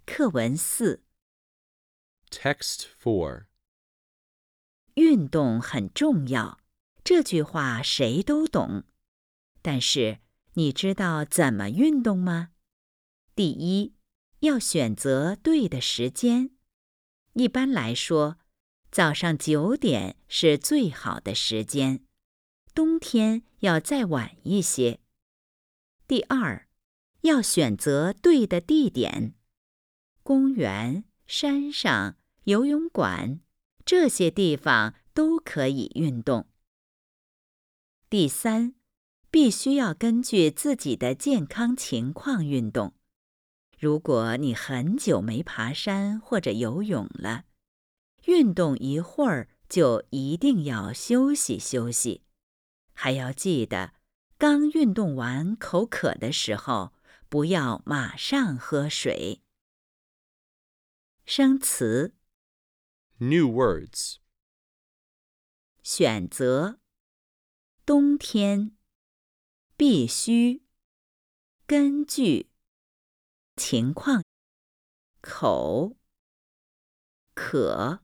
课文4 Text 4. 运动很重要，这句话谁都懂。但是，你知道怎么运动吗？第一，要选择对的时间。一般来说，早上9点是最好的时间，冬天要再晚一些。第二，要选择对的地点。公园、山上、游泳馆，这些地方都可以运动。第三，必须要根据自己的健康情况运动。如果你很久没爬山或者游泳了，运动一会儿就一定要休息休息。还要记得，刚运动完口渴的时候，不要马上喝水。生词 New words. 选择冬天必须根据情况口渴